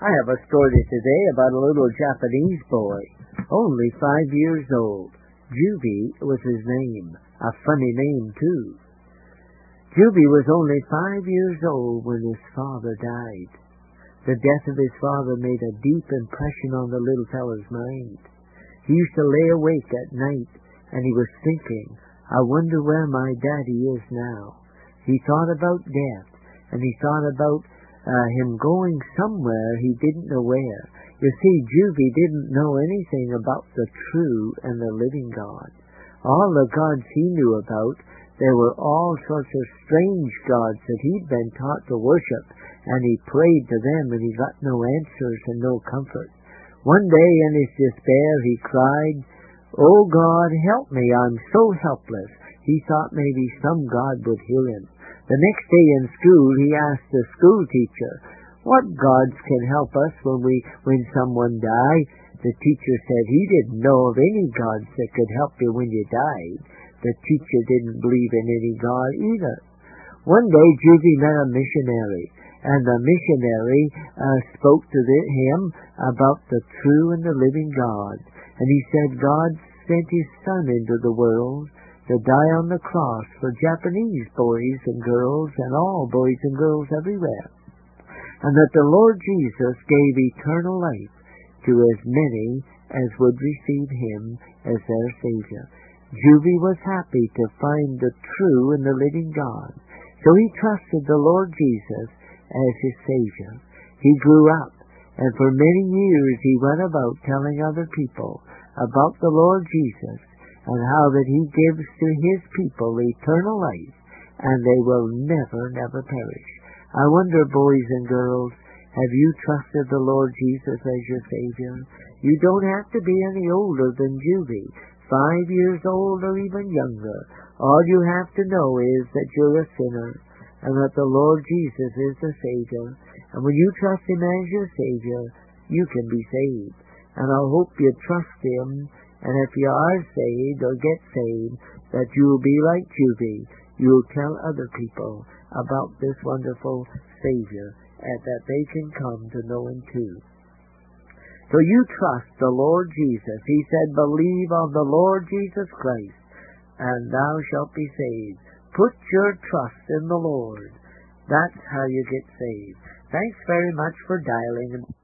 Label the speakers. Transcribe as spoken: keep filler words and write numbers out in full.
Speaker 1: I have a story today about a little Japanese boy, only five years old. Juby was his name, a funny name too. Juby was only five years old when his father died. The death of his father made a deep impression on the little fellow's mind. He used to lay awake at night, and he was thinking, I wonder where my daddy is now. He thought about death, and he thought about uh, him going somewhere he didn't know where. You see, Juby didn't know anything about the true and the living God. All the gods he knew about, there were all sorts of strange gods that he'd been taught to worship, and he prayed to them, and he got no answers and no comfort. One day in his despair he cried, Oh God, help me, I'm so helpless. He thought maybe some God would heal him. The next day in school he asked the school teacher, What gods can help us when we when someone die? The teacher said he didn't know of any gods that could help you when you died. The teacher didn't believe in any God either. One day Juby met a missionary, and the missionary uh, spoke to the, him about the true and the living God. And he said God sent his Son into the world to die on the cross for Japanese boys and girls and all boys and girls everywhere. And that the Lord Jesus gave eternal life to as many as would receive him as their Savior. Juby was happy to find the true and the living God. So he trusted the Lord Jesus as his Savior. He grew up, and for many years he went about telling other people about the Lord Jesus and how that he gives to his people eternal life, and they will never, never perish. I wonder, boys and girls, have you trusted the Lord Jesus as your Savior? You don't have to be any older than Juby, five years old or even younger. All you have to know is that you're a sinner, and that the Lord Jesus is the Savior. And when you trust him as your Savior, you can be saved. And I hope you trust him, and if you are saved or get saved, that you will be like Juby. You'll tell other people about this wonderful Savior, and that they can come to know him too. So you trust the Lord Jesus. He said, Believe on the Lord Jesus Christ, and thou shalt be saved. Put your trust in the Lord. That's how you get saved. Thanks very much for dialing.